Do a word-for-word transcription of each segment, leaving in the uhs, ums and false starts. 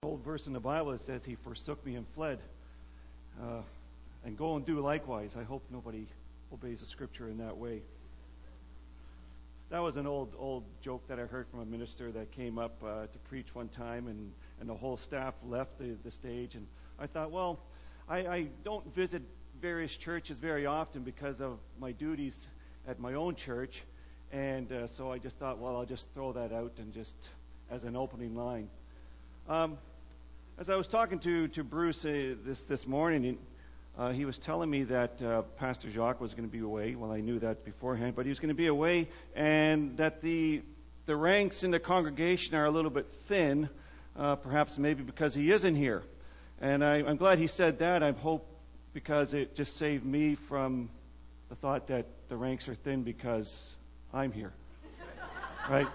Old verse in the Bible that says he forsook me and fled. Uh, and go and do likewise. I hope nobody obeys the scripture in that way. That was an old old joke that I heard from a minister that came up uh, to preach one time, and, and the whole staff left the, the stage. And I thought, well, I, I don't visit various churches very often because of my duties at my own church. And uh, so I just thought, well, I'll just throw that out and just as an opening line. Um, as I was talking to, to Bruce uh, this, this morning, uh, he was telling me that uh, Pastor Jacques was going to be away. Well, I knew that beforehand, but he was going to be away, and that the the ranks in the congregation are a little bit thin, uh, perhaps maybe because he isn't here. And I, I'm glad he said that. I hope because it just saved me from the thought that the ranks are thin because I'm here. Right?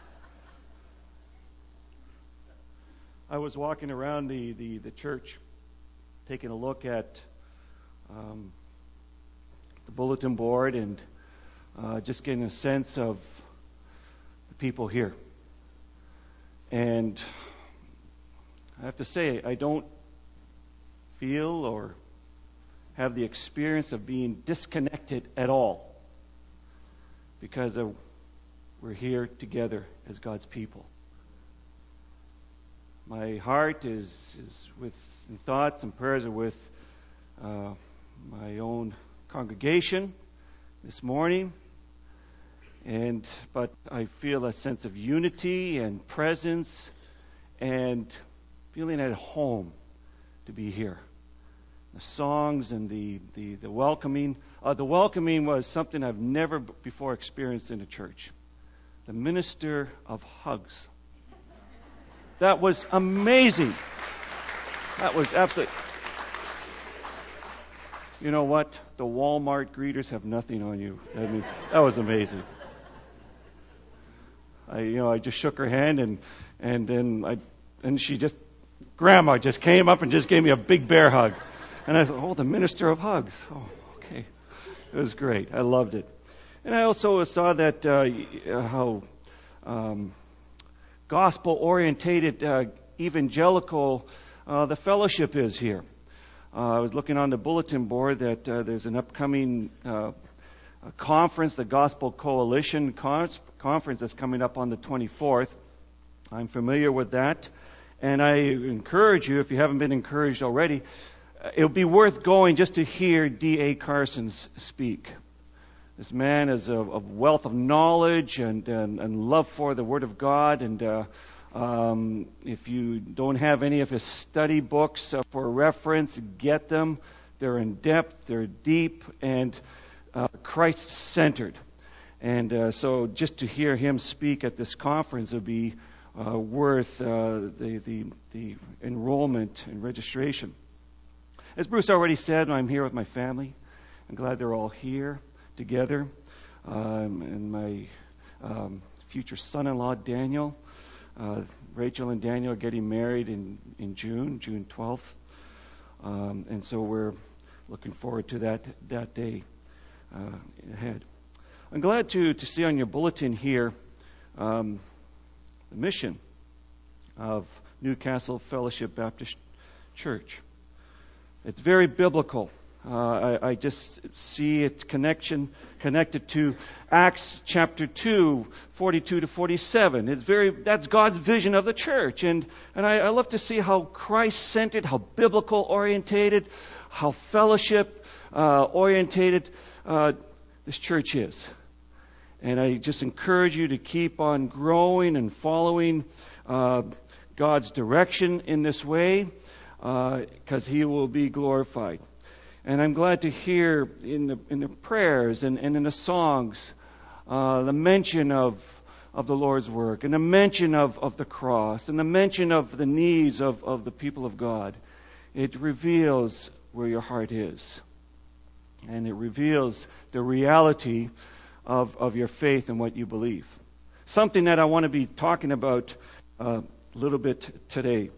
I was walking around the, the, the church, taking a look at um, the bulletin board and uh, just getting a sense of the people here. And I have to say, I don't feel or have the experience of being disconnected at all, because of, we're here together as God's people. My heart is, is with and thoughts and prayers are with uh, my own congregation this morning, and but I feel a sense of unity and presence and feeling at home to be here. The songs and the the, the welcoming. Uh, the welcoming was something I've never before experienced in a church. The minister of hugs. That was amazing. That was absolutely... You know what? The Walmart greeters have nothing on you. I mean, that was amazing. I, you know, I just shook her hand, and and then I, and she just, Grandma just came up and just gave me a big bear hug, and I thought, oh, the minister of hugs. Oh, okay, it was great. I loved it, and I also saw that uh, how. Um, gospel-orientated, uh, evangelical, uh, the fellowship is here. Uh, I was looking on the bulletin board that uh, there's an upcoming uh, conference, the Gospel Coalition con- conference that's coming up on the twenty-fourth. I'm familiar with that, and I encourage you, if you haven't been encouraged already, uh, it'll be worth going just to hear D A Carson speak. This man is a, a wealth of knowledge and, and, and love for the Word of God. And uh, um, if you don't have any of his study books uh, for reference, get them. They're in depth, they're deep, and uh, Christ-centered. And uh, so just to hear him speak at this conference would be uh, worth uh, the, the, the enrollment and registration. As Bruce already said, I'm here with my family. I'm glad they're all here together, um, and my um, future son-in-law Daniel, uh, Rachel and Daniel are getting married in, in June, June twelfth, um, and so we're looking forward to that that day uh, ahead. I'm glad to to see on your bulletin here um, the mission of Newcastle Fellowship Baptist Church. It's very biblical. Uh, I, I just see its connection connected to Acts chapter two, forty-two to forty-seven. It's very that's God's vision of the church, and and I, I love to see how Christ-centered, how biblical orientated, how fellowship uh, orientated uh, this church is. And I just encourage you to keep on growing and following uh, God's direction in this way, because uh, He will be glorified. And I'm glad to hear in the in the prayers and, and in the songs uh, the mention of of the Lord's work, and the mention of, of the cross, and the mention of the needs of, of the people of God. It reveals where your heart is. And it reveals the reality of, of your faith and what you believe. Something that I want to be talking about uh, a little bit today.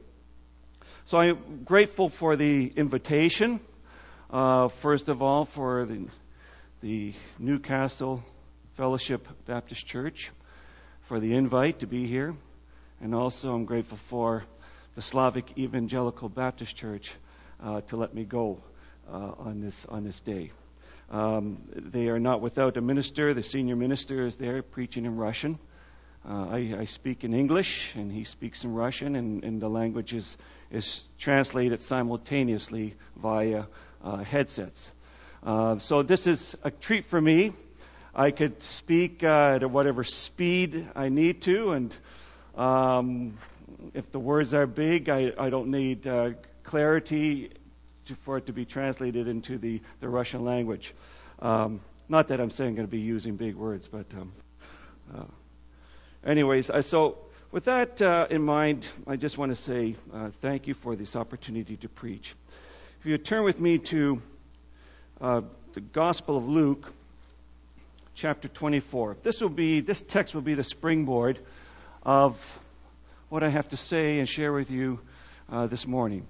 So I'm grateful for the invitation. Uh, first of all, for the, the Newcastle Fellowship Baptist Church, for the invite to be here. And also I'm grateful for the Slavic Evangelical Baptist Church uh, to let me go uh, on this on this day. Um, they are not without a minister. The senior minister is there preaching in Russian. Uh, I, I speak in English, and he speaks in Russian, and, and the language is, is translated simultaneously via uh, headsets. Uh, so this is a treat for me. I could speak uh, at whatever speed I need to, and um, if the words are big, I, I don't need uh, clarity to, for it to be translated into the, the Russian language. Um, not that I'm saying I'm going to be using big words, but um, uh, anyways, I, so with that uh, in mind, I just want to say uh, thank you for this opportunity to preach. If you turn with me to uh, the Gospel of Luke, chapter twenty-four. This will be this text will be the springboard of what I have to say and share with you uh, this morning.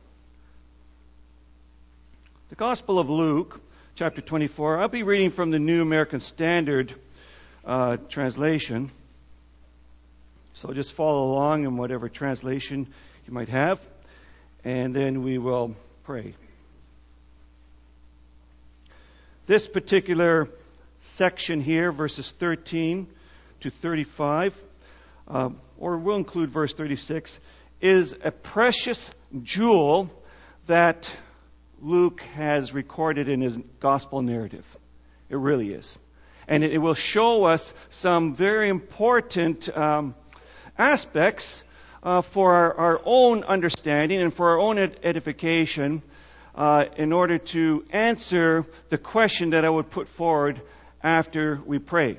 The Gospel of Luke, chapter twenty-four. I'll be reading from the New American Standard uh, translation. So just follow along in whatever translation you might have, and then we will pray. This particular section here, verses thirteen to thirty-five, uh, or we'll include verse thirty-six, is a precious jewel that Luke has recorded in his gospel narrative. It really is. And it, it will show us some very important um, aspects uh, for our, our own understanding and for our own ed- edification uh, in order to answer the question that I would put forward after we pray.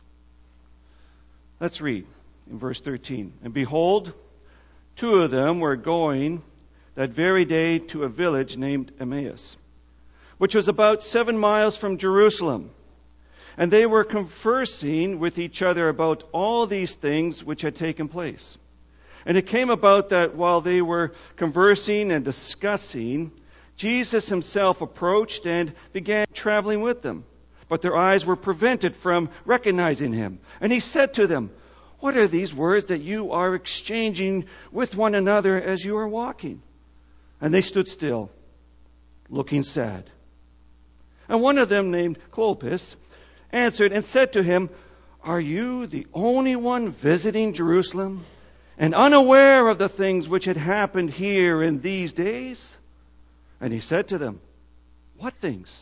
Let's read in verse thirteen. And behold, two of them were going that very day to a village named Emmaus, which was about seven miles from Jerusalem. And they were conversing with each other about all these things which had taken place. And it came about that while they were conversing and discussing, Jesus himself approached and began traveling with them. But their eyes were prevented from recognizing him. And he said to them, "What are these words that you are exchanging with one another as you are walking?" And they stood still, looking sad. And one of them, named Clopas, answered and said to him, "Are you the only one visiting Jerusalem and unaware of the things which had happened here in these days?" And he said to them, "What things?"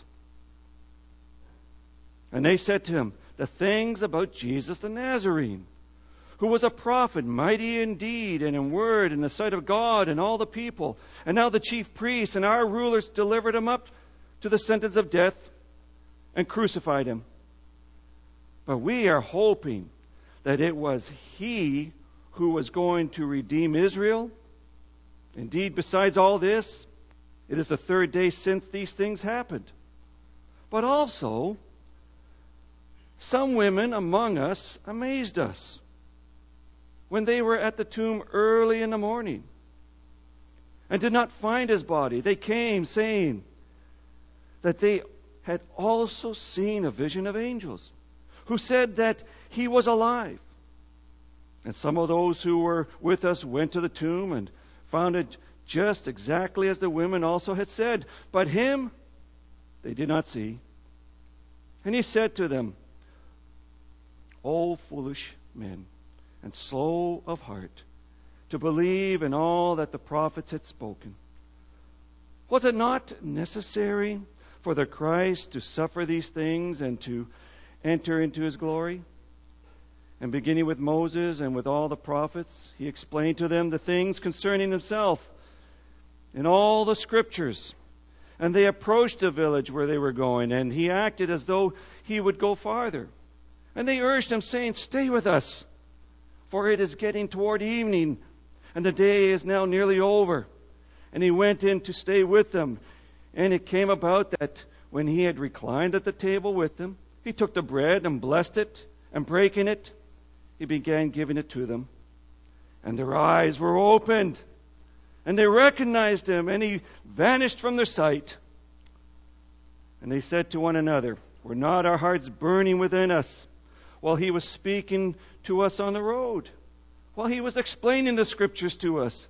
And they said to him, "The things about Jesus the Nazarene, who was a prophet, mighty in deed and in word in the sight of God and all the people. And now the chief priests and our rulers delivered him up to the sentence of death and crucified him. But we are hoping that it was he who was going to redeem Israel. Indeed, besides all this, it is the third day since these things happened. But also, some women among us amazed us when they were at the tomb early in the morning and did not find his body. They came saying that they had also seen a vision of angels who said that he was alive. And some of those who were with us went to the tomb and found it just exactly as the women also had said. But him they did not see. And he said to them, "O foolish men, and slow of heart to believe in all that the prophets had spoken. Was it not necessary for the Christ to suffer these things and to enter into his glory?" And beginning with Moses and with all the prophets, he explained to them the things concerning himself in all the scriptures. And they approached the village where they were going, and he acted as though he would go farther. And they urged him, saying, "Stay with us, for it is getting toward evening, and the day is now nearly over." And he went in to stay with them. And it came about that when he had reclined at the table with them, he took the bread and blessed it, and breaking it, he began giving it to them. And their eyes were opened, and they recognized him, and he vanished from their sight. And they said to one another, "Were not our hearts burning within us while he was speaking to us on the road, while he was explaining the scriptures to us?"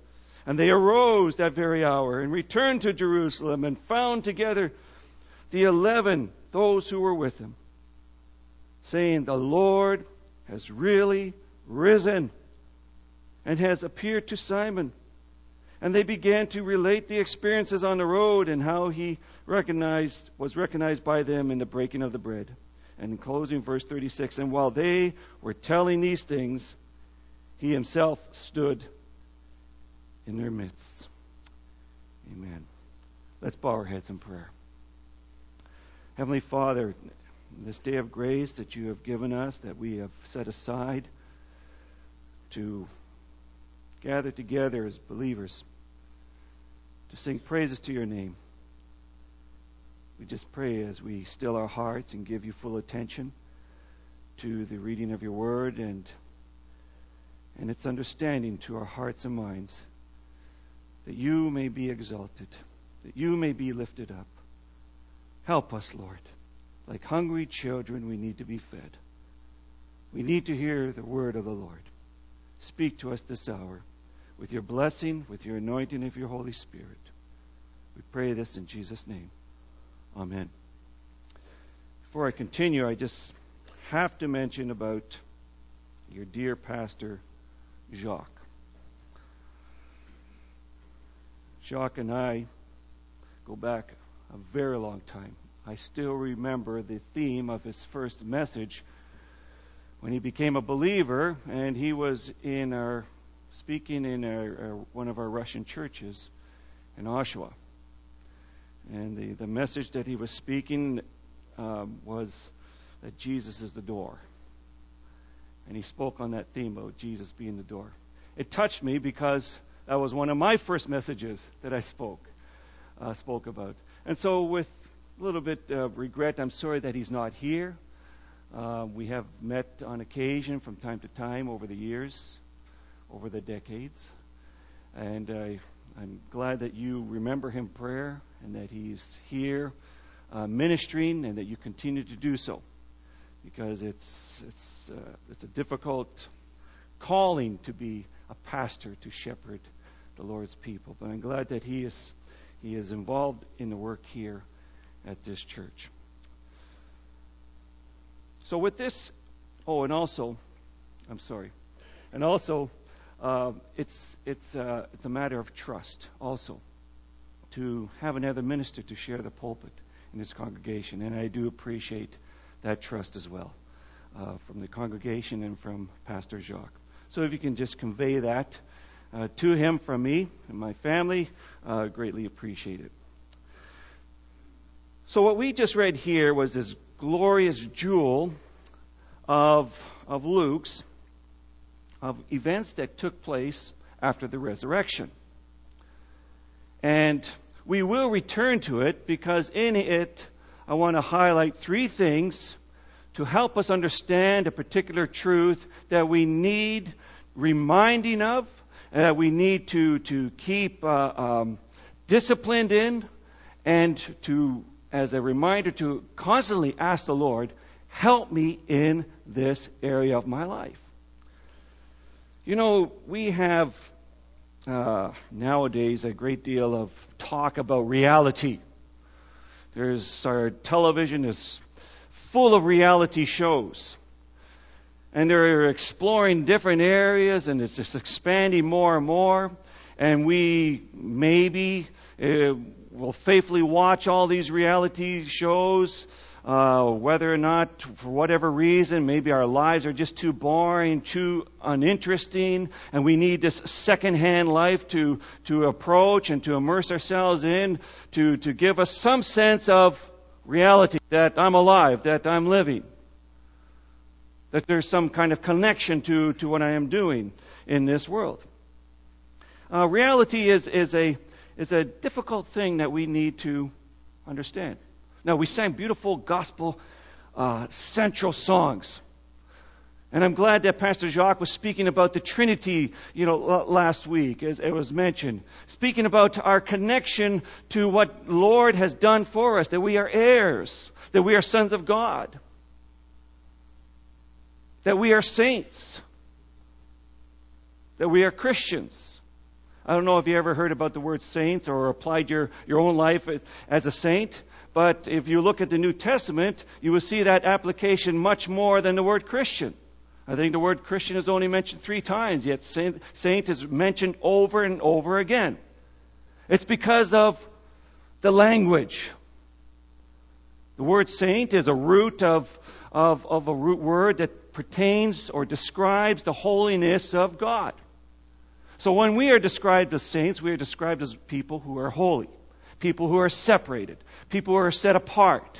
And they arose that very hour and returned to Jerusalem and found together the eleven, those who were with him, saying, the Lord has really risen and has appeared to Simon. And they began to relate the experiences on the road and how he recognized was recognized by them in the breaking of the bread. And in closing, verse thirty-six, and while they were telling these things, he himself stood in their midst. Amen. Let's bow our heads in prayer. Heavenly Father, this day of grace that you have given us, that we have set aside to gather together as believers to sing praises to your name. We just pray as we still our hearts and give you full attention to the reading of your word and and its understanding to our hearts and minds, that you may be exalted, that you may be lifted up. Help us, Lord. Like hungry children, we need to be fed. We need to hear the word of the Lord. Speak to us this hour with your blessing, with your anointing of your Holy Spirit. We pray this in Jesus' name. Amen. Before I continue, I just have to mention about your dear pastor, Jacques. Jacques and I go back a very long time. I still remember the theme of his first message when he became a believer, and he was in our speaking in our, our, one of our Russian churches in Oshawa. And the, the message that he was speaking um, was that Jesus is the door. And he spoke on that theme of Jesus being the door. It touched me because that was one of my first messages that I spoke uh, spoke about. And so with a little bit of regret, I'm sorry that he's not here. Uh, we have met on occasion from time to time over the years, over the decades. And I, I'm glad that you remember him in prayer and that he's here uh, ministering and that you continue to do so. Because it's it's uh, it's a difficult calling to be a pastor, to shepherd the Lord's people. But I'm glad that he is he is involved in the work here at this church. So with this, oh, and also, I'm sorry, and also, uh, it's it's uh, it's a matter of trust also to have another minister to share the pulpit in this congregation, and I do appreciate that trust as well uh, from the congregation and from Pastor Jacques. So if you can just convey that uh, to him from me and my family, uh, greatly appreciate it. So what we just read here was this glorious jewel of of Luke's, of events that took place after the resurrection. And we will return to it because in it I want to highlight three things to help us understand a particular truth that we need reminding of, and that we need to, to keep uh, um, disciplined in, and to, as a reminder, to constantly ask the Lord, help me in this area of my life. You know, we have uh, nowadays a great deal of talk about reality. There's our television is full of reality shows. And they're exploring different areas, and it's just expanding more and more. And we maybe uh, will faithfully watch all these reality shows, uh, whether or not, for whatever reason, maybe our lives are just too boring, too uninteresting, and we need this second-hand life to, to approach and to immerse ourselves in, to, to give us some sense of reality, that I'm alive, that I'm living, that there's some kind of connection to, to what I am doing in this world. Uh, reality is, is a is a difficult thing that we need to understand. Now, we sang beautiful gospel uh, central songs. And I'm glad that Pastor Jacques was speaking about the Trinity, you know, last week, as it was mentioned. Speaking about our connection to what Lord has done for us, that we are heirs, that we are sons of God, that we are saints, that we are Christians. I don't know if you ever heard about the word saints or applied your, your own life as a saint, but if you look at the New Testament, you will see that application much more than the word Christian. I think the word Christian is only mentioned three times, yet saint, saint is mentioned over and over again. It's because of the language. The word saint is a root of, of, of a root word that pertains or describes the holiness of God. So when we are described as saints, we are described as people who are holy, people who are separated, people who are set apart.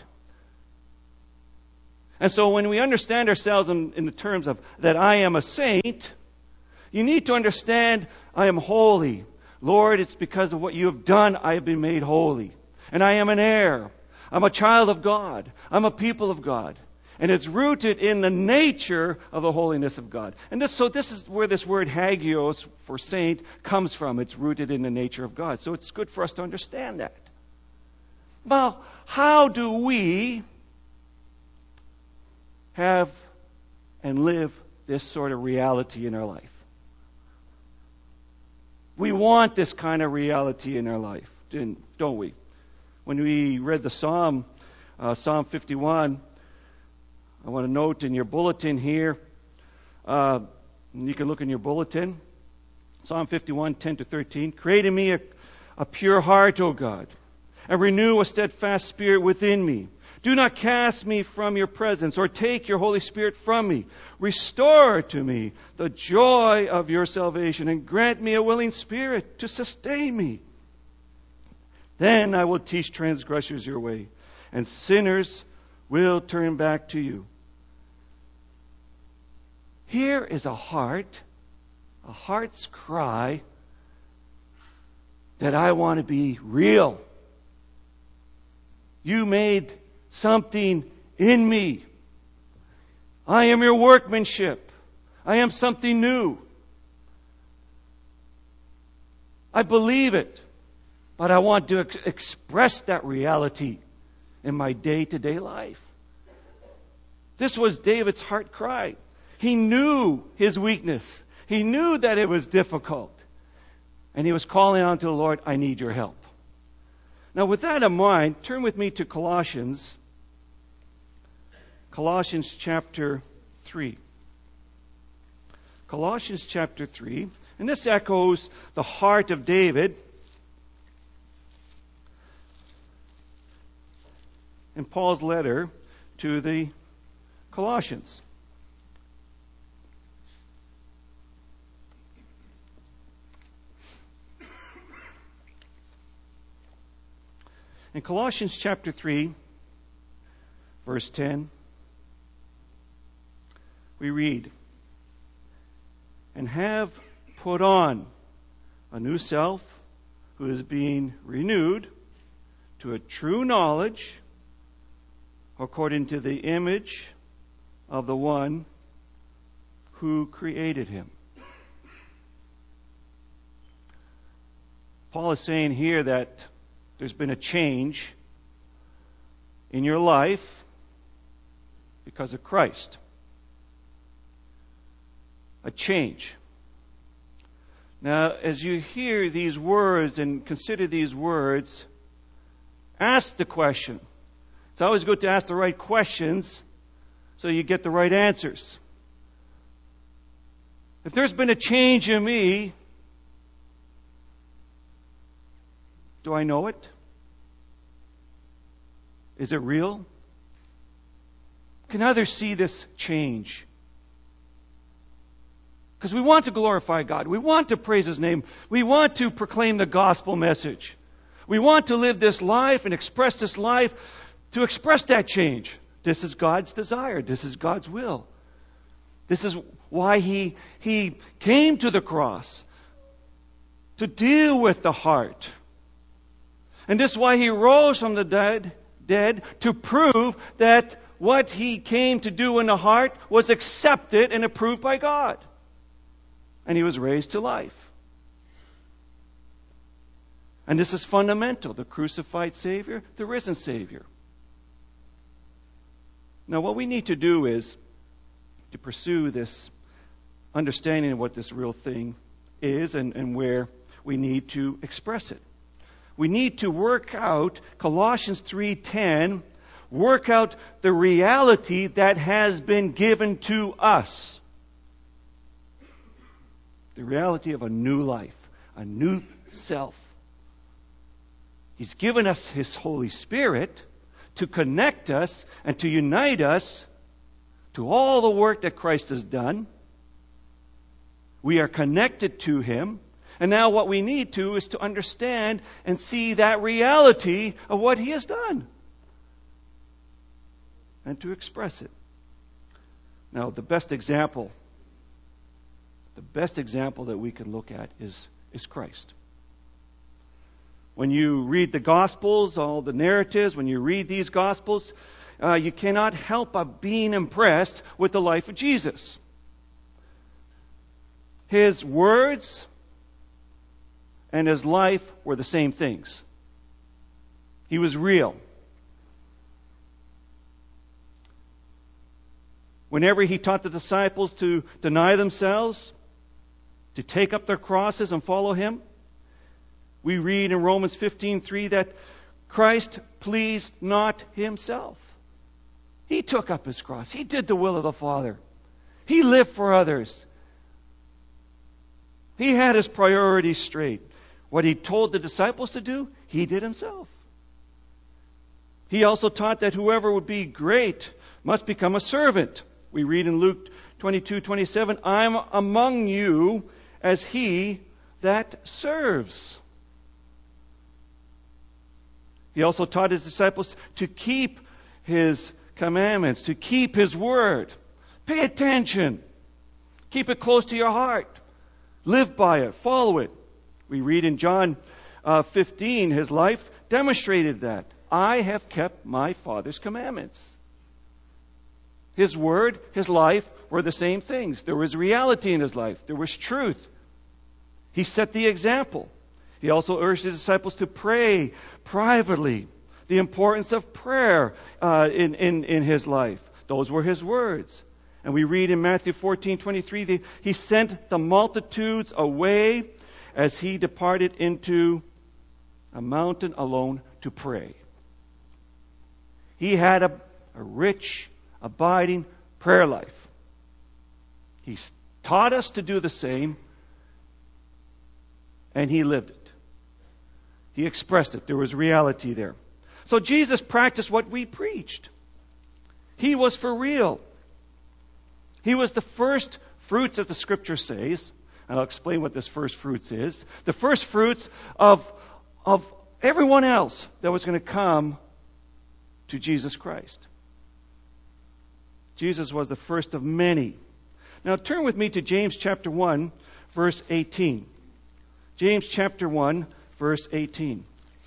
And so when we understand ourselves in, in the terms of that I am a saint, you need to understand I am holy. Lord, it's because of what you have done I have been made holy. And I am an heir. I'm a child of God. I'm a people of God. And it's rooted in the nature of the holiness of God. And this, so this is where this word hagios for saint comes from. It's rooted in the nature of God. So it's good for us to understand that. Well, how do we have and live this sort of reality in our life? We want this kind of reality in our life, don't we? When we read the Psalm, uh, Psalm fifty-one, I want to note in your bulletin here, uh, you can look in your bulletin, Psalm fifty-one, ten to thirteen. Create in me a, a pure heart, O God, and renew a steadfast spirit within me. Do not cast me from your presence or take your Holy Spirit from me. Restore to me the joy of your salvation and grant me a willing spirit to sustain me. Then I will teach transgressors your way, and sinners will turn back to you. Here is a heart, a heart's cry that I want to be real. You made something in me. I am your workmanship. I am something new. I believe it, but I want to ex- express that reality in my day-to-day life. This was David's heart cry. He knew his weakness. He knew that it was difficult. And he was calling out to the Lord, I need your help. Now with that in mind, turn with me to Colossians. Colossians chapter three. Colossians chapter three. And this echoes the heart of David. In Paul's letter to the Colossians. In Colossians chapter three, verse ten, we read, and have put on a new self who is being renewed to a true knowledge according to the image of the one who created him. Paul is saying here that there's been a change in your life because of Christ. A change. Now, as you hear these words and consider these words, ask the question. It's always good to ask the right questions so you get the right answers. If there's been a change in me, do I know it? Is it real? Can others see this change? Because we want to glorify God. We want to praise His name. We want to proclaim the gospel message. We want to live this life and express this life to express that change. This is God's desire. This is God's will. This is why He, He came to the cross, to deal with the heart. And this is why He rose from the dead, dead to prove that what He came to do in the heart was accepted and approved by God. And He was raised to life. And this is fundamental. The crucified Savior, the risen Savior. Now what we need to do is to pursue this understanding of what this real thing is and, and where we need to express it. We need to work out Colossians three ten, work out the reality that has been given to us. The reality of a new life, a new self. He's given us His Holy Spirit to connect us and to unite us to all the work that Christ has done. We are connected to Him. And now what we need to is to understand and see that reality of what He has done. And to express it. Now, the best example, the best example that we can look at is, is Christ. When you read the Gospels, all the narratives, when you read these Gospels, uh, you cannot help but being impressed with the life of Jesus. His words and His life were the same things. He was real. Whenever He taught the disciples to deny themselves, to take up their crosses and follow Him, we read in Romans fifteen three that Christ pleased not Himself. He took up His cross. He did the will of the Father. He lived for others. He had His priorities straight. What He told the disciples to do, He did Himself. He also taught that whoever would be great must become a servant. We read in Luke twenty-two twenty-seven, I'm among you as he that serves. He also taught His disciples to keep His commandments, to keep His word. Pay attention. Keep it close to your heart. Live by it. Follow it. We read in John uh, fifteen, His life demonstrated that. I have kept my Father's commandments. His word, His life were the same things. There was reality in His life. There was truth. He set the example. He also urged His disciples to pray privately. The importance of prayer uh, in, in, in His life. Those were His words. And we read in Matthew fourteen twenty-three, that He sent the multitudes away as He departed into a mountain alone to pray. He had a, a rich, abiding prayer life. He taught us to do the same, and He lived it. He expressed it. There was reality there. So Jesus practiced what we preached. He was for real. He was the first fruits, as the Scripture says, and I'll explain what this first fruits is. The first fruits of, of everyone else that was going to come to Jesus Christ. Jesus was the first of many. Now turn with me to James chapter one, verse eighteen. James chapter one, verse eighteen.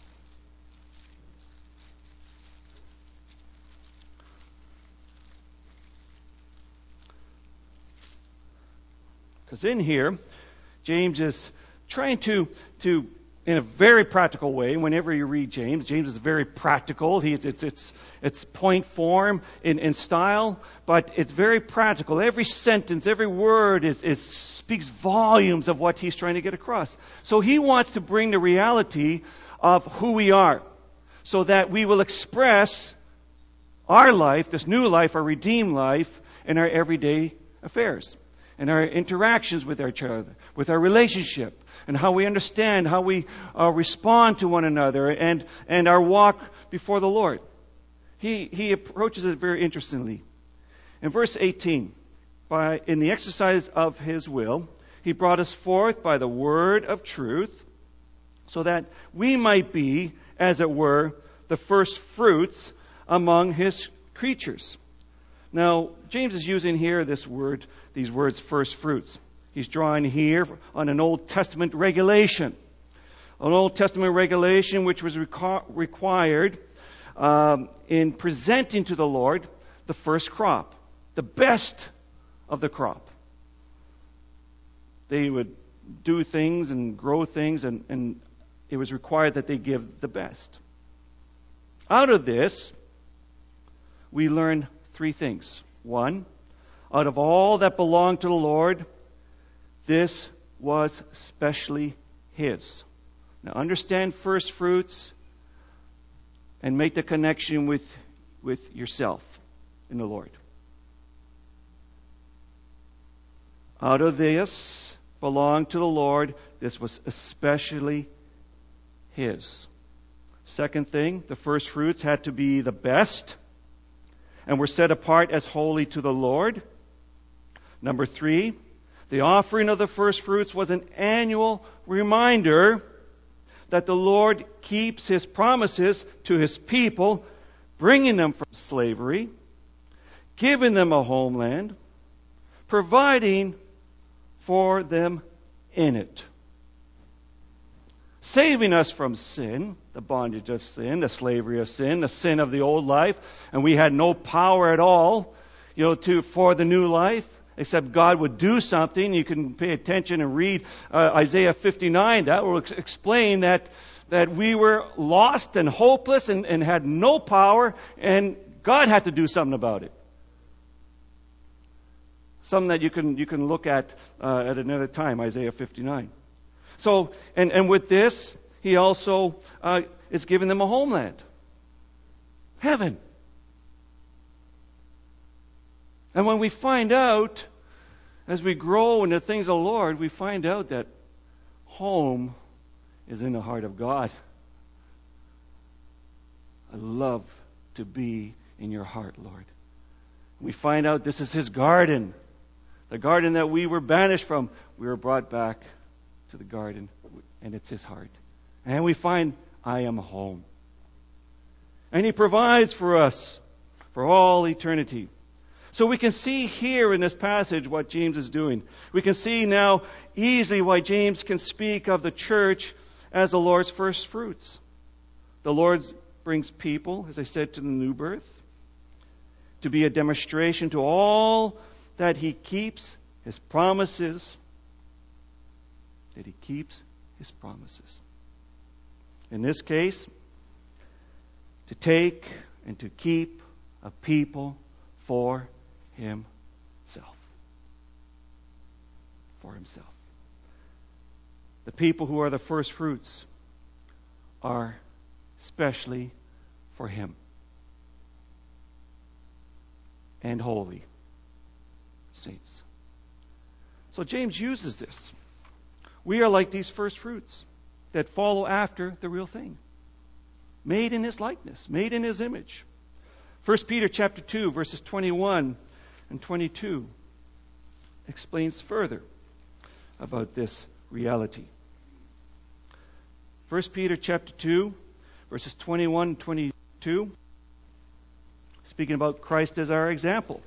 Because in here, James is trying to, to, in a very practical way, whenever you read James, James is very practical. He, it's, it's, it's point form in, in style, but it's very practical. Every sentence, every word is, is speaks volumes of what he's trying to get across. So he wants to bring the reality of who we are, so that we will express our life, this new life, our redeemed life, in our everyday affairs. And our interactions with each other, with our relationship, and how we understand, how we uh, respond to one another, and, and our walk before the Lord. He, he approaches it very interestingly. In verse eighteen, by, in the exercise of His will, He brought us forth by the word of truth, so that we might be, as it were, the first fruits among His creatures. Now, James is using here this word, these words, first fruits. He's drawing here on an Old Testament regulation. An Old Testament regulation which was requ- required um, in presenting to the Lord the first crop, the best of the crop. They would do things and grow things, and, and it was required that they give the best. Out of this, we learn three things. One, out of all that belonged to the Lord, this was specially His. Now understand first fruits and make the connection with, with yourself in the Lord. Out of this belonged to the Lord. This was especially His. Second thing, the first fruits had to be the best and were set apart as holy to the Lord. Number three, the offering of the first fruits was an annual reminder that the Lord keeps His promises to His people, bringing them from slavery, giving them a homeland, providing for them in it. Saving us from sin, the bondage of sin, the slavery of sin, the sin of the old life, and we had no power at all, you know, to for the new life, except God would do something. You can pay attention and read uh, Isaiah fifty-nine. That will ex- explain that that we were lost and hopeless and, and had no power, and God had to do something about it. Something that you can you can look at uh, at another time, Isaiah fifty-nine. So, and, and with this, He also uh, is giving them a homeland. Heaven. And when we find out, as we grow in the things of the Lord, we find out that home is in the heart of God. I love to be in your heart, Lord. We find out this is His garden. The garden that we were banished from, we were brought back to the garden, and it's His heart. And we find, I am home. And He provides for us for all eternity. So we can see here in this passage what James is doing. We can see now easily why James can speak of the church as the Lord's first fruits. The Lord brings people, as I said, to the new birth, to be a demonstration to all that He keeps His promises, that He keeps His promises. In this case, to take and to keep a people for Himself. For Himself. The people who are the first fruits are specially for Him. And holy saints. So James uses this. We are like these first fruits that follow after the real thing. Made in His likeness, made in His image. First Peter chapter two, verses twenty-one and twenty-two explains further about this reality. First Peter chapter two, verses twenty-one and twenty-two, speaking about Christ as our example.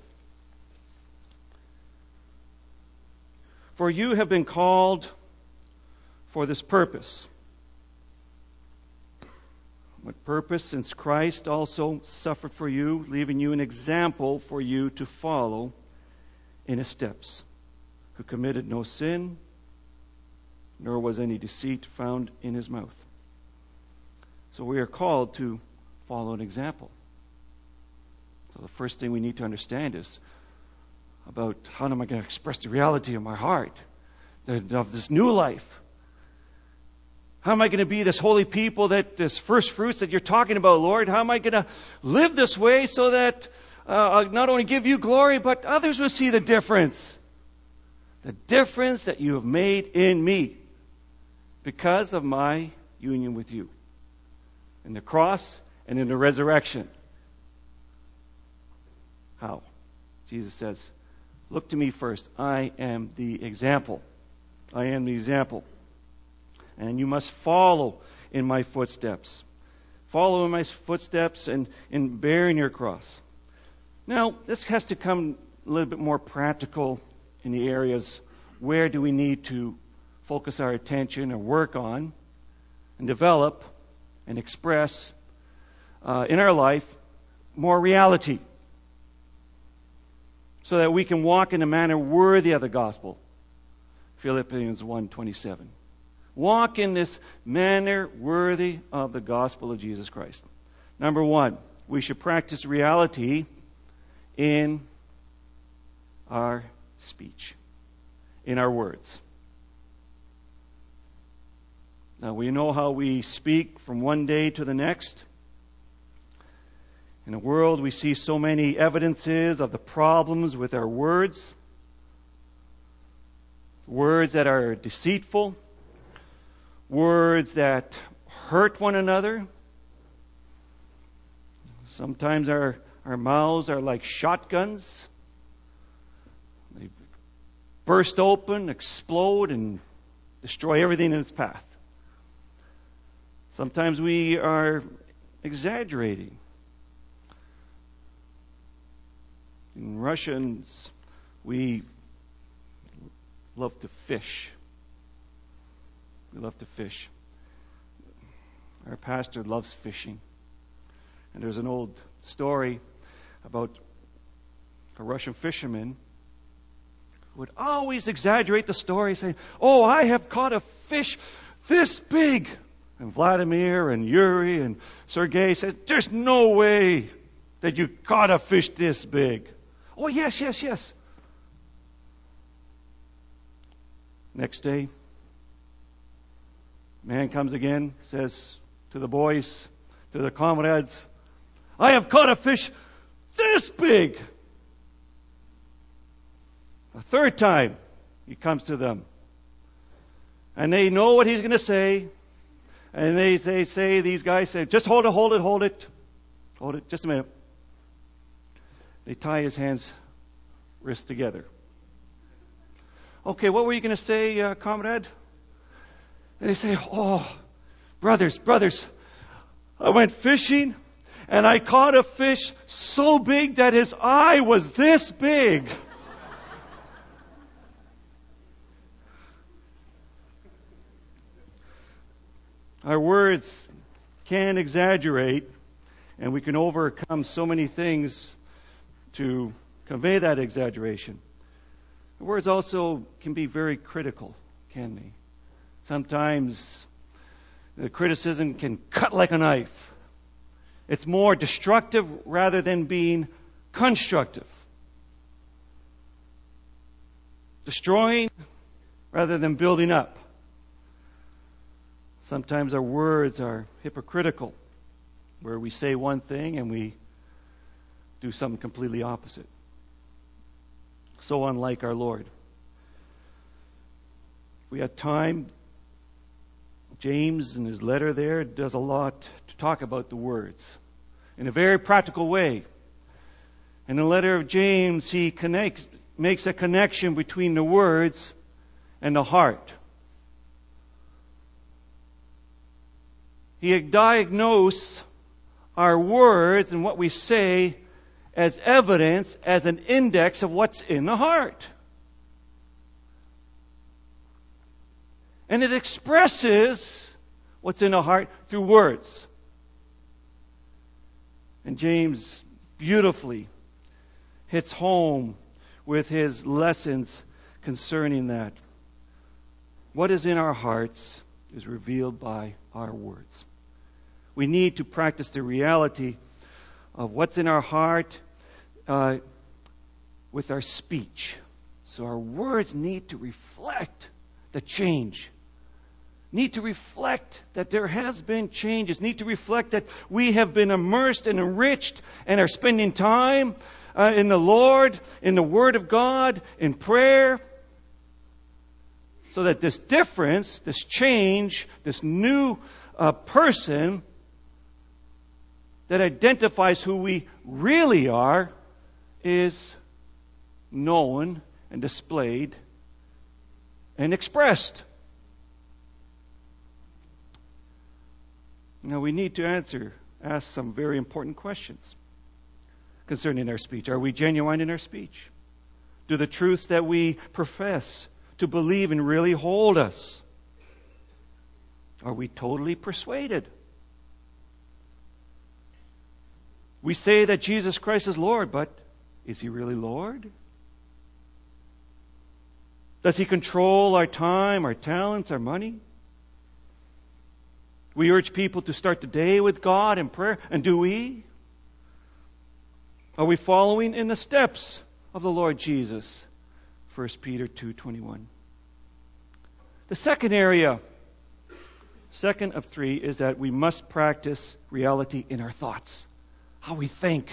For you have been called for this purpose. What purpose? Since Christ also suffered for you, leaving you an example for you to follow in His steps, who committed no sin, nor was any deceit found in His mouth. So we are called to follow an example. So the first thing we need to understand is about how am I going to express the reality of my heart, of this new life. How am I going to be this holy people, that this first fruits that you're talking about, Lord? How am I going to live this way so that uh, I'll not only give you glory, but others will see the difference? The difference that you have made in me because of my union with you. In the cross and in the resurrection. How? Jesus says, look to me first. I am the example. I am the example. And you must follow in my footsteps. Follow in my footsteps and in bearing your cross. Now, this has to come a little bit more practical in the areas where do we need to focus our attention or work on and develop and express uh, in our life more reality so that we can walk in a manner worthy of the gospel. Philippians one twenty-seven. Walk in this manner worthy of the gospel of Jesus Christ. Number one, we should practice reality in our speech, in our words. Now, we know how we speak from one day to the next. In the world, we see so many evidences of the problems with our words. Words that are deceitful. Words that hurt one another. Sometimes our, our mouths are like shotguns. They burst open, explode, and destroy everything in its path. Sometimes we are exaggerating. In Russians, we love to fish. We love to fish. Our pastor loves fishing. And there's an old story about a Russian fisherman who would always exaggerate the story, saying, "Oh, I have caught a fish this big." And Vladimir and Yuri and Sergei said, "There's no way that you caught a fish this big." "Oh, yes, yes, yes." Next day, man comes again, says to the boys, to the comrades, "I have caught a fish this big." A third time, he comes to them. And they know what he's going to say. And they, they say, these guys say, "Just hold it, hold it, hold it. Hold it, just a minute." They tie his hands, wrists together. "Okay, what were you going to say, uh, comrade?" And they say, "Oh, brothers, brothers, I went fishing and I caught a fish so big that his eye was this big." Our words can exaggerate, and we can overcome so many things to convey that exaggeration. The words also can be very critical, can they? Sometimes the criticism can cut like a knife. It's more destructive rather than being constructive. Destroying rather than building up. Sometimes our words are hypocritical, where we say one thing and we do something completely opposite. So unlike our Lord. If we had time, James in his letter there does a lot to talk about the words in a very practical way. In the letter of James, he connects, makes a connection between the words and the heart. He diagnosed our words and what we say as evidence, as an index of what's in the heart. And it expresses what's in the heart through words. And James beautifully hits home with his lessons concerning that. What is in our hearts is revealed by our words. We need to practice the reality of what's in our heart uh, with our speech. So our words need to reflect the change. Need to reflect that there has been changes. Need to reflect that we have been immersed and enriched and are spending time uh, in the Lord, in the Word of God, in prayer. So that this difference, this change, this new uh, person that identifies who we really are is known and displayed and expressed. Now we need to answer, ask some very important questions concerning our speech. Are we genuine in our speech? Do the truths that we profess to believe and really hold us? Are we totally persuaded? We say that Jesus Christ is Lord, but is He really Lord? Does He control our time, our talents, our money? We urge people to start the day with God in prayer, and do we? Are we following in the steps of the Lord Jesus? First Peter two twenty-one. The second area, Second of three is that we must practice reality in our thoughts, how we think.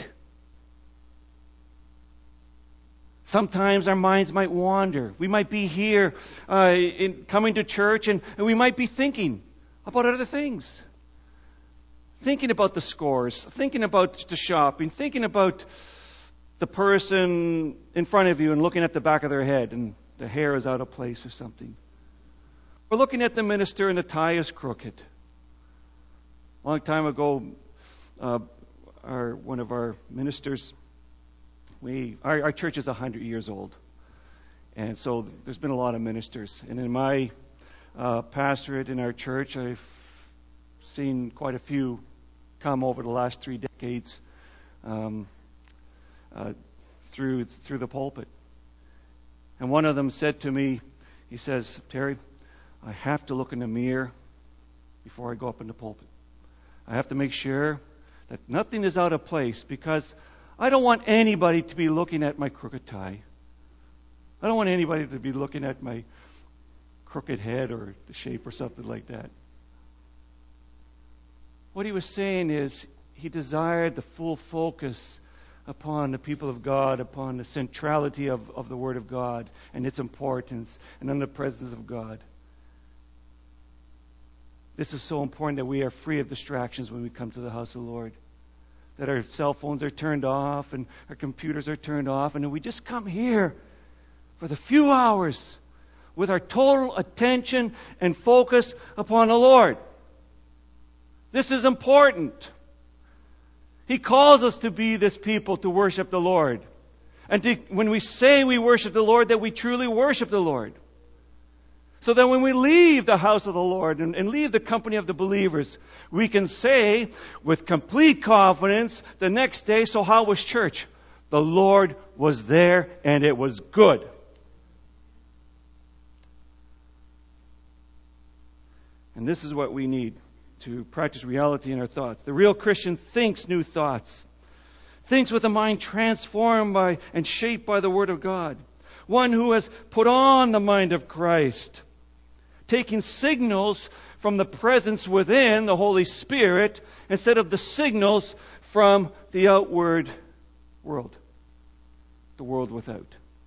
Sometimes our minds might wander. We might be here uh, in coming to church, and, and we might be thinking about other things. Thinking about the scores, thinking about the shopping, thinking about the person in front of you and looking at the back of their head and the hair is out of place or something. Or looking at the minister and the tie is crooked. A long time ago, uh, our one of our ministers, we our, our church is one hundred years old. And so there's been a lot of ministers. And in my uh, pastorate in our church, I've seen quite a few come over the last three decades um, uh, through through the pulpit. And one of them said to me, he says, "Terry, I have to look in the mirror before I go up in the pulpit. I have to make sure that nothing is out of place because I don't want anybody to be looking at my crooked tie. I don't want anybody to be looking at my crooked head or the shape or something like that." What he was saying is he desired the full focus upon the people of God, upon the centrality of, of the Word of God and its importance and on the presence of God. This is so important that we are free of distractions when we come to the house of the Lord. That our cell phones are turned off and our computers are turned off, and we just come here for the few hours with our total attention and focus upon the Lord. This is important. He calls us to be this people to worship the Lord. And to, when we say we worship the Lord, that we truly worship the Lord. So that when we leave the house of the Lord and, and leave the company of the believers, we can say with complete confidence the next day, "So how was church? The Lord was there and it was good." And this is what we need to practice reality in our thoughts. The real Christian thinks new thoughts. Thinks with a mind transformed by and shaped by the Word of God. One who has put on the mind of Christ. Taking signals from the presence within, the Holy Spirit, instead of the signals from the outward world. The world without.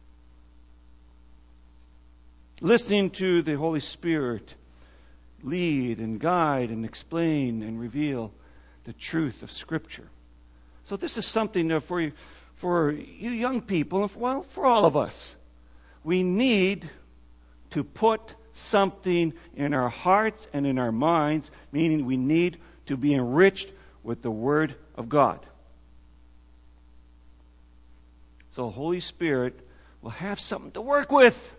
Listening to the Holy Spirit lead and guide and explain and reveal the truth of Scripture. So this is something for you, for you young people, and for, well, for all of us. We need to put something in our hearts and in our minds, meaning we need to be enriched with the Word of God. So the Holy Spirit will have something to work with.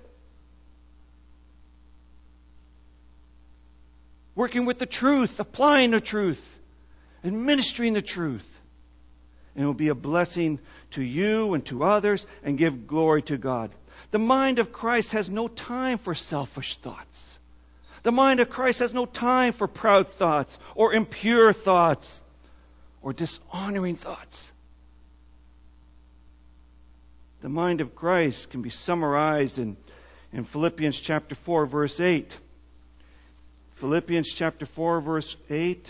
Working with the truth, applying the truth, and ministering the truth. And it will be a blessing to you and to others and give glory to God. The mind of Christ has no time for selfish thoughts. The mind of Christ has no time for proud thoughts or impure thoughts or dishonoring thoughts. The mind of Christ can be summarized in, in Philippians chapter four, verse eight. Philippians chapter four, verse eight.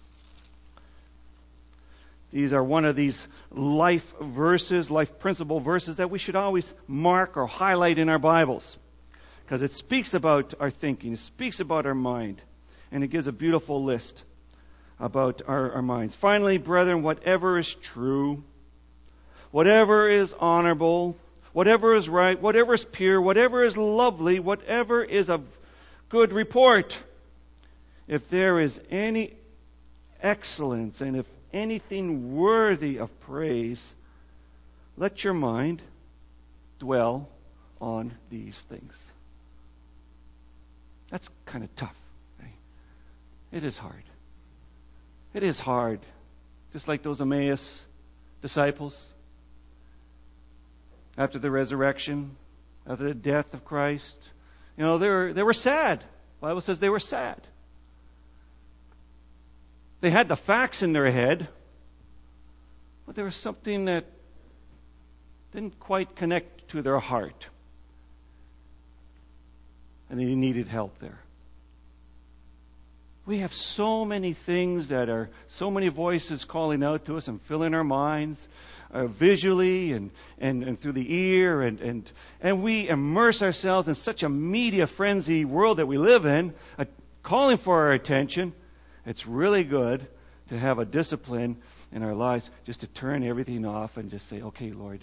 These are one of these life verses, life principle verses that we should always mark or highlight in our Bibles. Because it speaks about our thinking, it speaks about our mind, and it gives a beautiful list about our, our minds. Finally, brethren, whatever is true, whatever is honorable, whatever is right, whatever is pure, whatever is lovely, whatever is of good report, if there is any excellence and if anything worthy of praise, let your mind dwell on these things. That's kind of tough. Right? It is hard. It is hard. Just like those Emmaus disciples. After the resurrection, after the death of Christ, you know, they were, they were sad. The Bible says they were sad. They had the facts in their head, but there was something that didn't quite connect to their heart. And they needed help there. We have so many things that are, so many voices calling out to us and filling our minds, uh, visually and, and, and through the ear, and, and, and we immerse ourselves in such a media frenzy world that we live in, uh, calling for our attention. It's really good to have a discipline in our lives just to turn everything off and just say, okay, Lord,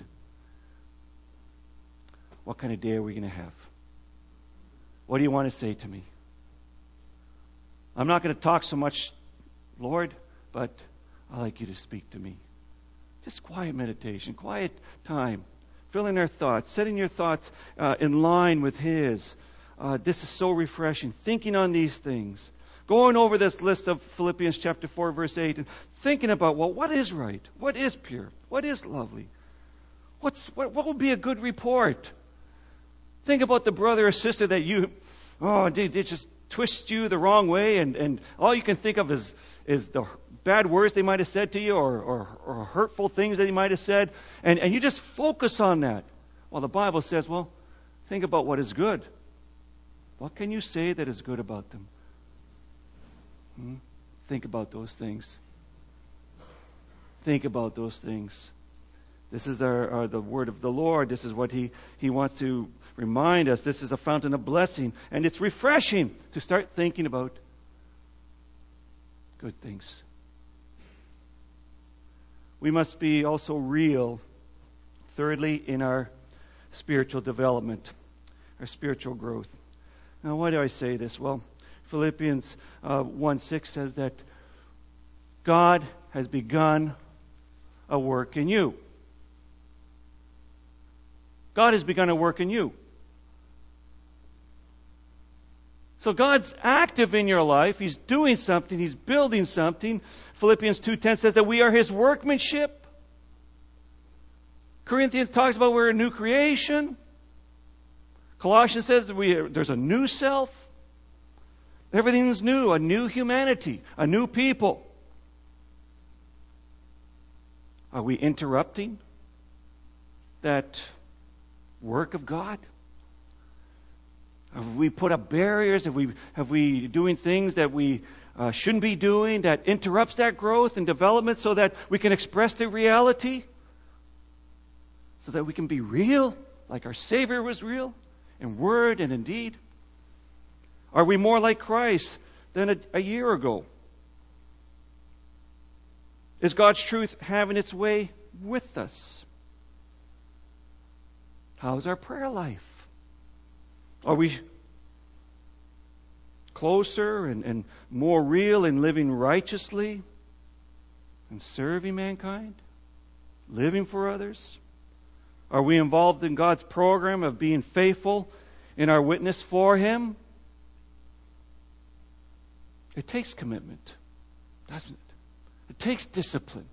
what kind of day are we going to have? What do you want to say to me? I'm not going to talk so much, Lord, but I'd like you to speak to me. Just quiet meditation, quiet time, filling our thoughts, setting your thoughts uh, in line with His. Uh, this is so refreshing. Thinking on these things. Going over this list of Philippians chapter four, verse eight, and thinking about, well, what is right? What is pure? What is lovely? What's what, what would be a good report? Think about the brother or sister that you, oh, they, they just twist you the wrong way, and, and all you can think of is, is the bad words they might have said to you, or, or, or hurtful things that they might have said, and, and you just focus on that. Well, the Bible says, well, think about what is good. What can you say that is good about them? Hmm? Think about those things. Think about those things. This is our, our the word of the Lord. This is what He, He wants to remind us. This is a fountain of blessing. And it's refreshing to start thinking about good things. We must be also real, thirdly, in our spiritual development, our spiritual growth. Now, why do I say this? Well, Philippians uh, one six says that God has begun a work in you. God has begun a work in you. So God's active in your life. He's doing something. He's building something. Philippians two ten says that we are His workmanship. Corinthians talks about we're a new creation. Colossians says that we, there's a new self. Everything's new, a new humanity, a new people. Are we interrupting that work of God? Have we put up barriers? Have we have we doing things that we uh, shouldn't be doing that interrupts that growth and development so that we can express the reality? So that we can be real, like our Savior was real, in word and in deed? Are we more like Christ than a, a year ago? Is God's truth having its way with us? How's our prayer life? Are we closer and, and more real in living righteously and serving mankind? Living for others? Are we involved in God's program of being faithful in our witness for Him? It takes commitment, doesn't it? It takes discipline.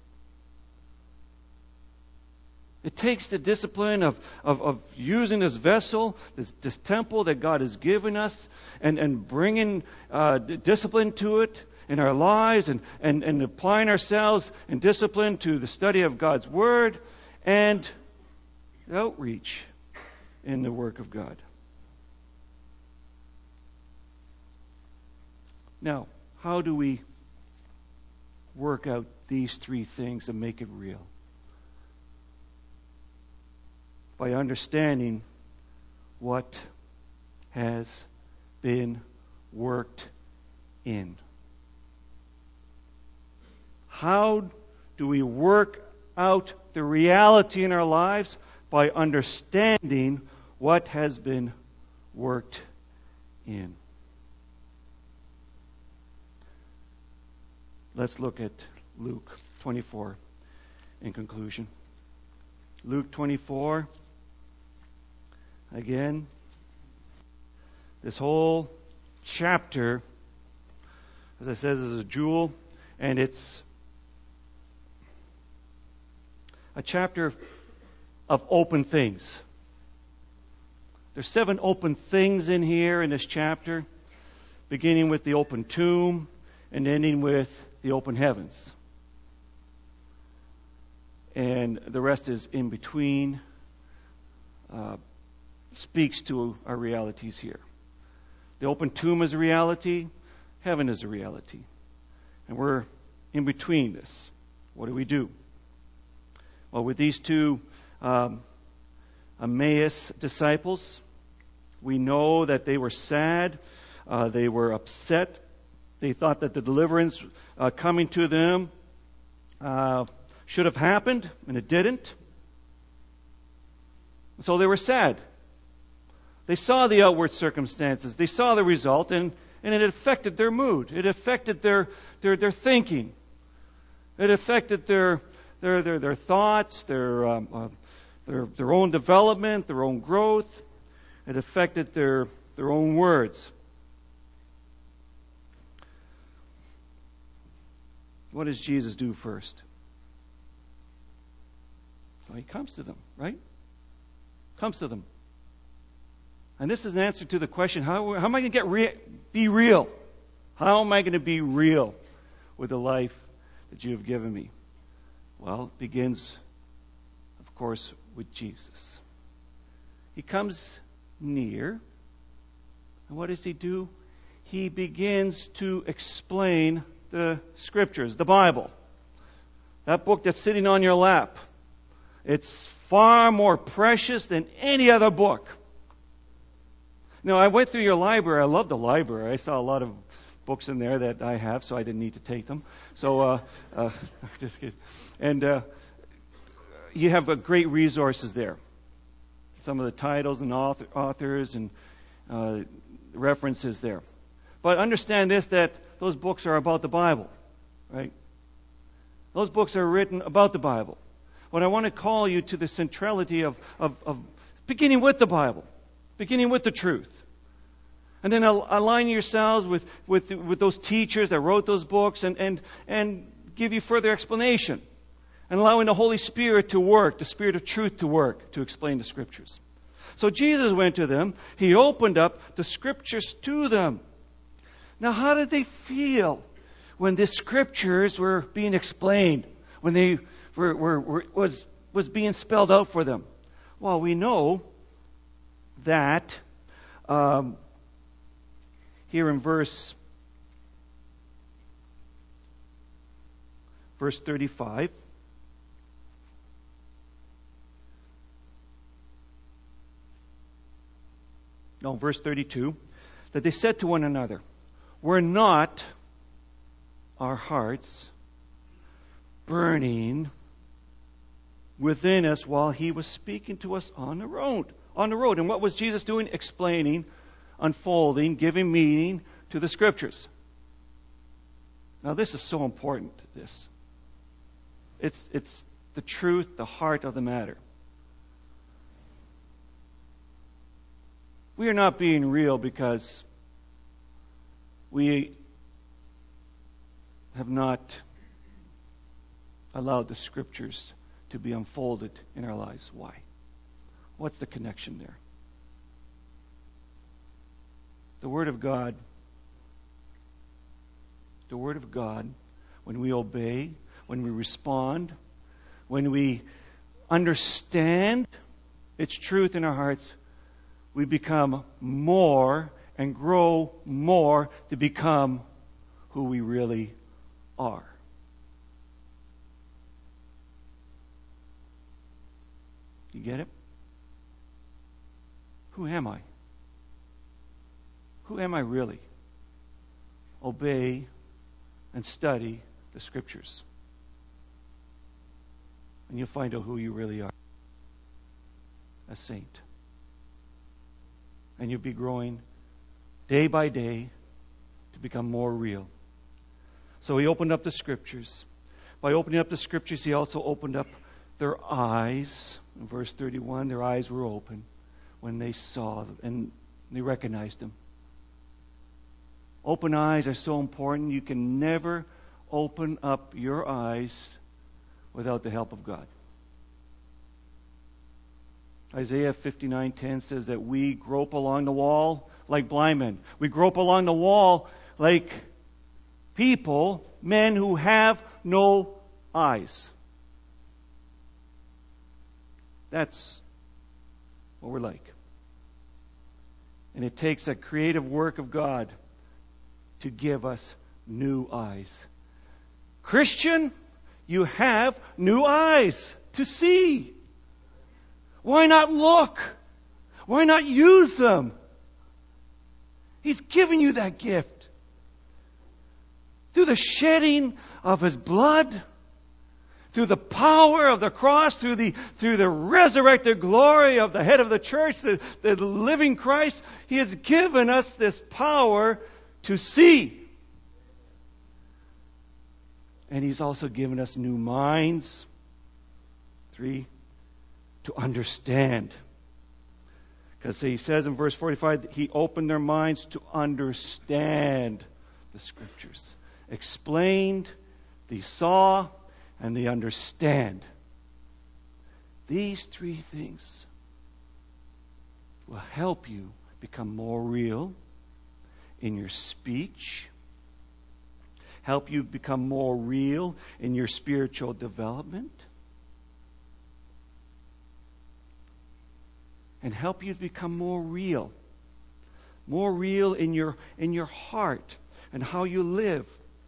It takes the discipline of, of, of using this vessel, this, this temple that God has given us, and, and bringing uh, discipline to it in our lives, and, and, and applying ourselves in discipline to the study of God's Word, and outreach in the work of God. Now, how do we work out these three things and make it real? By understanding what has been worked in. How do we work out the reality in our lives? By understanding what has been worked in. Let's look at Luke twenty-four in conclusion. Luke twenty-four. Again, this whole chapter, as I said, is a jewel, and it's a chapter of open things. There's seven open things in here in this chapter, beginning with the open tomb and ending with the open heavens. And the rest is in between, uh, speaks to our realities here. The open tomb is a reality. heaven is a reality. And we're in between this. What do we do? Well, with these two um, Emmaus disciples, we know that they were sad, uh, they were upset, they thought that the deliverance uh, coming to them uh, should have happened, and it didn't. So they were sad. They saw the outward circumstances, they saw the result, and, and it affected their mood. It affected their their, their thinking. It affected their their their, their thoughts, their um, uh, their their own development, their own growth. It affected their their own words. What does Jesus do first? Well, he comes to them, right? Comes to them. And this is an answer to the question, how, how am I going to get re- be real? How am I going to be real with the life that you have given me? Well, it begins, of course, with Jesus. He comes near. And what does he do? He begins to explain the Scriptures, the Bible. That book that's sitting on your lap. It's far more precious than any other book. Now, I went through your library. I love the library. I saw a lot of books in there that I have, so I didn't need to take them. So, uh, uh, just kidding. And uh, you have uh, great resources there. Some of the titles and author, authors and uh, references there. But understand this, that those books are about the Bible, right? Those books are written about the Bible. But I want to call you to the centrality of, of, of beginning with the Bible, beginning with the truth. And then align yourselves with, with, with those teachers that wrote those books and, and, and give you further explanation. And allowing the Holy Spirit to work, the Spirit of truth to work, to explain the Scriptures. So Jesus went to them. He opened up the Scriptures to them. Now, how did they feel when the Scriptures were being explained? When they were, were, were was was being spelled out for them? Well, we know that um, here in verse verse thirty-five. No, verse thirty-two, that they said to one another, "Were not our hearts burning within us while he was speaking to us on the road?" On the road. And what was Jesus doing? Explaining, unfolding, giving meaning to the Scriptures. Now this is so important, this. It's, it's the truth, the heart of the matter. We are not being real because we have not allowed the Scriptures to be unfolded in our lives. Why? What's the connection there? The Word of God, the Word of God, when we obey, when we respond, when we understand its truth in our hearts, we become more and grow more to become who we really are. You get it? Who am I? Who am I really? Obey and study the Scriptures. And you'll find out who you really are. A saint. And you'll be growing day by day to become more real. So he opened up the Scriptures. By opening up the Scriptures, he also opened up their eyes. In verse thirty-one, their eyes were open when they saw and they recognized him. Open eyes are so important. You can never open up your eyes without the help of God. Isaiah fifty-nine ten says that we grope along the wall like blind men. We grope along the wall like people, men who have no eyes. That's what we're like. And it takes a creative work of God to give us new eyes. Christian, you have new eyes to see. Why not look? Why not use them? He's given you that gift. Through the shedding of His blood, through the power of the cross, through the, through the resurrected glory of the head of the church, the, the living Christ, He has given us this power to see. And He's also given us new minds. Three, to understand. Because He says in verse forty-five, that He opened their minds to understand the Scriptures. Explained, they saw, and they understand. These three things will help you become more real in your speech, help you become more real in your spiritual development, and help you become more real, more real in your in your heart and how you live.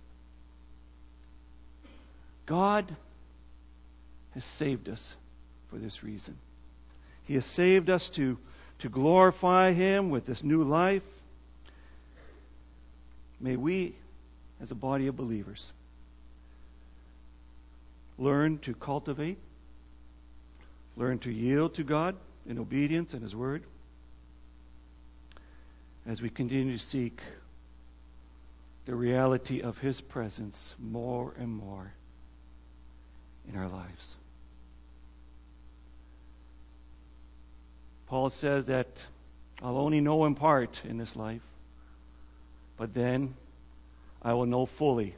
God has saved us for this reason. He has saved us to, to glorify Him with this new life. May we, as a body of believers, learn to cultivate, learn to yield to God in obedience and His Word, as we continue to seek the reality of His presence more and more in our lives. Paul says that I'll only know in part in this life, but then I will know fully,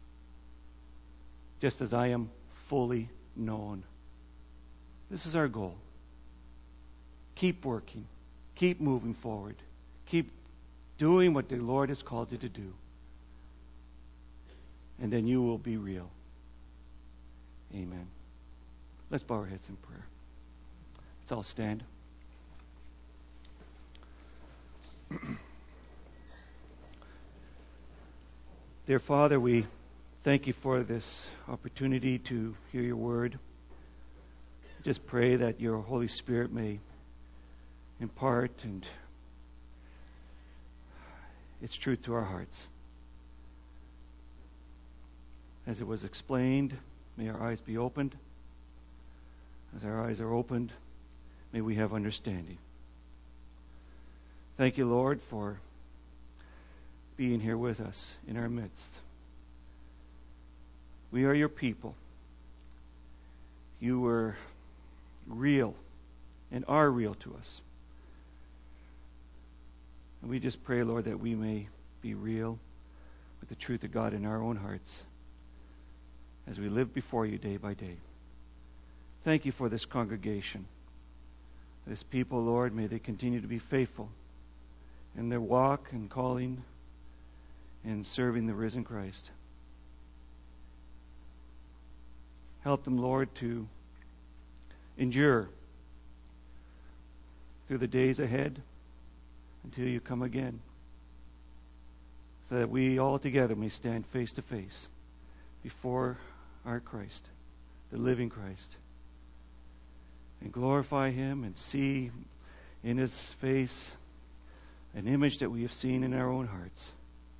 just as I am fully known. This is our goal. Keep working. Keep moving forward. Keep doing what the Lord has called you to do. And then you will be real. Amen. Let's bow our heads in prayer. Let's all stand. Dear Father, we thank You for this opportunity to hear Your word. Just pray that Your Holy Spirit may impart and its truth to our hearts. As it was explained, may our eyes be opened. As our eyes are opened, may we have understanding. Thank You, Lord, for being here with us in our midst. We are Your people. You were real and are real to us. And we just pray, Lord, that we may be real with the truth of God in our own hearts as we live before You day by day. Thank You for this congregation. This people, Lord, may they continue to be faithful in their walk and calling and serving the risen Christ. Help them, Lord, to endure through the days ahead until You come again, so that we all together may stand face to face before our Christ, the living Christ, and glorify Him and see in His face an image that we have seen in our own hearts,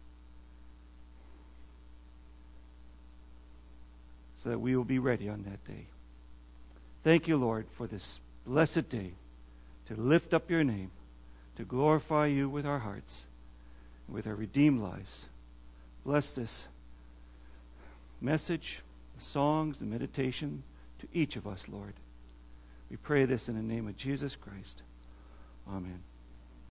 so that we will be ready on that day. Thank You, Lord, for this blessed day to lift up Your name, to glorify You with our hearts, and with our redeemed lives. Bless this message, the songs, the meditation to each of us, Lord. We pray this in the name of Jesus Christ. Amen.